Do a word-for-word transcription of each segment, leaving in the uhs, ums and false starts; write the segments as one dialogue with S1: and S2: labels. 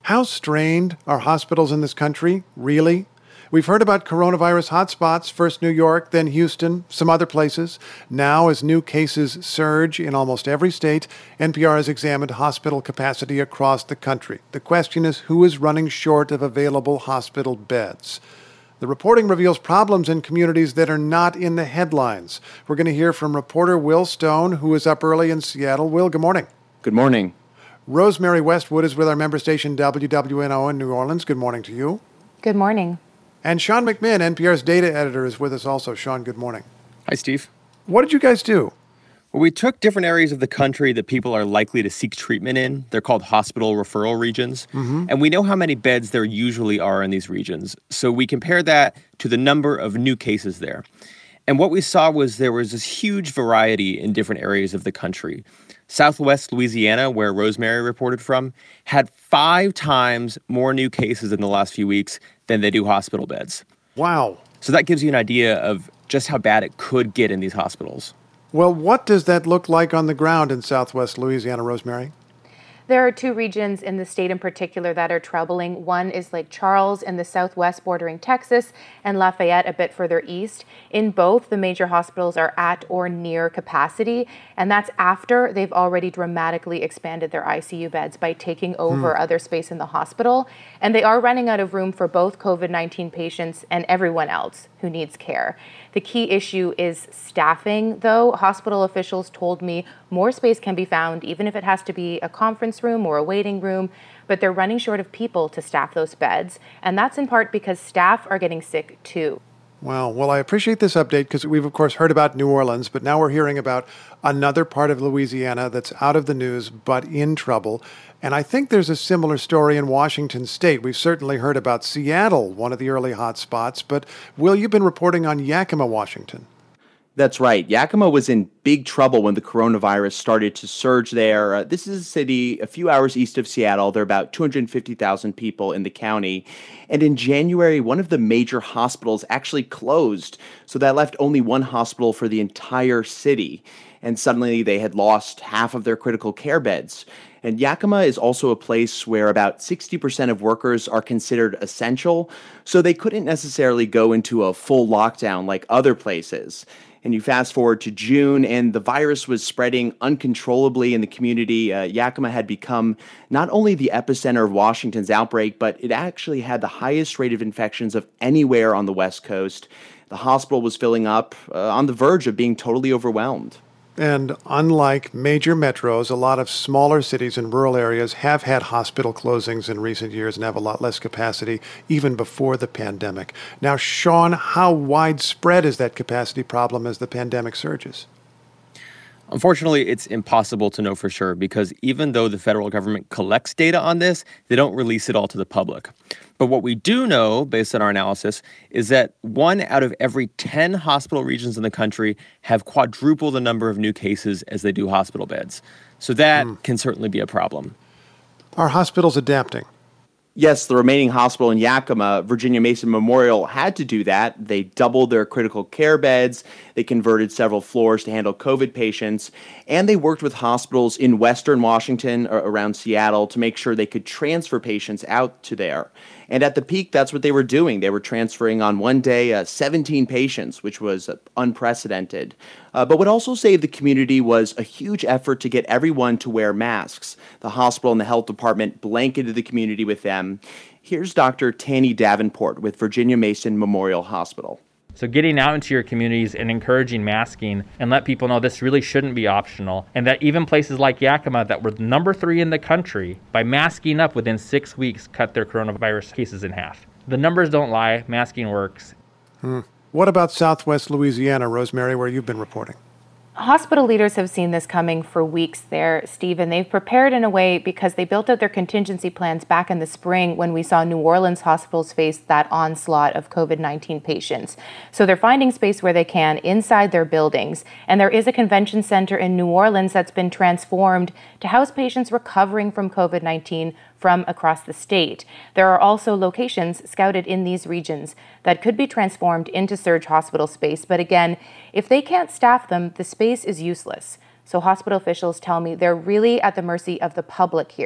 S1: How strained are hospitals in this country, really? We've heard about coronavirus hotspots, first New York, then Houston, some other places. Now, as new cases surge in almost every state, N P R has examined hospital capacity across the country. The question is, who is running short of available hospital beds? The reporting reveals problems in communities that are not in the headlines. We're going to hear from reporter Will Stone, who is up early in Seattle. Will, good morning.
S2: Good morning.
S1: Rosemary Westwood is with our member station W W N O in New Orleans. Good morning to you.
S3: Good morning.
S1: And Sean McMinn, N P R's data editor, is with us also. Sean, good morning.
S2: Hi, Steve.
S1: What did you guys do?
S2: Well, we took different areas of the country that people are likely to seek treatment in. They're called hospital referral regions. Mm-hmm. And we know how many beds there usually are in these regions. So we compared that to the number of new cases there. And what we saw was there was this huge variety in different areas of the country. Southwest Louisiana, where Rosemary reported from, had five times more new cases in the last few weeks than they do hospital beds.
S1: Wow.
S2: So that gives you an idea of just how bad it could get in these hospitals.
S1: Well, what does that look like on the ground in Southwest Louisiana, Rosemary?
S3: There are two regions in the state in particular that are troubling. One is Lake Charles in the southwest bordering Texas, and Lafayette a bit further east. In both, the major hospitals are at or near capacity, and that's after they've already dramatically expanded their I C U beds by taking over hmm. other space in the hospital. And they are running out of room for both COVID nineteen patients and everyone else who needs care. The key issue is staffing, though. Hospital officials told me more space can be found, even if it has to be a conference room or a waiting room, but they're running short of people to staff those beds. And that's in part because staff are getting sick, too.
S1: Wow. Well, I appreciate this update because we've, of course, heard about New Orleans, but now we're hearing about another part of Louisiana that's out of the news but in trouble. And I think there's a similar story in Washington State. We've certainly heard about Seattle, one of the early hot spots. But, Will, you've been reporting on Yakima, Washington.
S4: That's right. Yakima was in big trouble when the coronavirus started to surge there. Uh, this is a city a few hours east of Seattle. There are about two hundred fifty thousand people in the county. And in January, one of the major hospitals actually closed. So that left only one hospital for the entire city. And suddenly they had lost half of their critical care beds. And Yakima is also a place where about sixty percent of workers are considered essential, so they couldn't necessarily go into a full lockdown like other places. And you fast forward to June, and the virus was spreading uncontrollably in the community. Uh, Yakima had become not only the epicenter of Washington's outbreak, but it actually had the highest rate of infections of anywhere on the West Coast. The hospital was filling up, uh, on the verge of being totally overwhelmed.
S1: And unlike major metros, a lot of smaller cities and rural areas have had hospital closings in recent years and have a lot less capacity even before the pandemic. Now, Sean, how widespread is that capacity problem as the pandemic surges?
S2: Unfortunately, it's impossible to know for sure because even though the federal government collects data on this, they don't release it all to the public. But what we do know, based on our analysis, is that one out of every ten hospital regions in the country have quadruple the number of new cases as they do hospital beds. So that mm. can certainly be a problem.
S1: Are hospitals adapting?
S4: Yes, the remaining hospital in Yakima, Virginia Mason Memorial, had to do that. They doubled their critical care beds, they converted several floors to handle COVID patients, and they worked with hospitals in western Washington, around Seattle, to make sure they could transfer patients out to there. And at the peak, that's what they were doing. They were transferring on one day uh, seventeen patients, which was uh, unprecedented. Uh, but what also saved the community was a huge effort to get everyone to wear masks. The hospital and the health department blanketed the community with them. Here's Doctor Tanny Davenport with Virginia Mason Memorial Hospital.
S5: So getting out into your communities and encouraging masking and let people know this really shouldn't be optional, and that even places like Yakima that were number three in the country, by masking up within six weeks, cut their coronavirus cases in half. The numbers don't lie. Masking works.
S1: Hmm. What about Southwest Louisiana, Rosemary, where you've been reporting?
S3: Hospital leaders have seen this coming for weeks there, Steve, and they've prepared in a way because they built out their contingency plans back in the spring when we saw New Orleans hospitals face that onslaught of COVID nineteen patients. So they're finding space where they can inside their buildings. And there is a convention center in New Orleans that's been transformed to house patients recovering from COVID nineteen from across the state. There are also locations scouted in these regions that could be transformed into surge hospital space. But again, if they can't staff them, the space is useless. So hospital officials tell me they're really at the mercy of the public here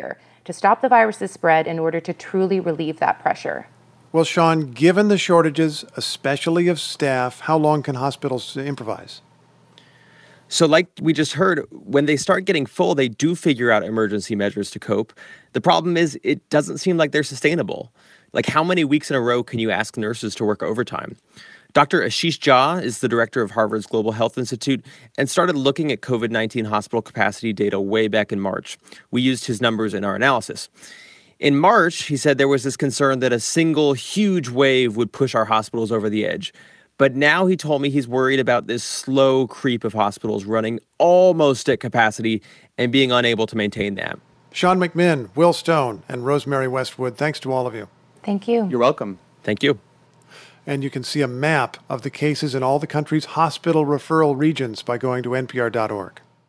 S3: to stop the virus's spread in order to truly relieve that pressure.
S1: Well, Sean, given the shortages, especially of staff, how long can hospitals improvise?
S2: So like we just heard, when they start getting full, they do figure out emergency measures to cope. The problem is it doesn't seem like they're sustainable. Like, how many weeks in a row can you ask nurses to work overtime? Doctor Ashish Jha is the director of Harvard's Global Health Institute and started looking at COVID nineteen hospital capacity data way back in March. We used his numbers in our analysis. In March, he said there was this concern that a single huge wave would push our hospitals over the edge. But now he told me he's worried about this slow creep of hospitals running almost at capacity and being unable to maintain that.
S1: Sean McMinn, Will Stone, and Rosemary Westwood, thanks to all of you.
S3: Thank you.
S4: You're welcome.
S2: Thank you.
S1: And you can see a map of the cases in all the country's hospital referral regions by going to N P R dot org.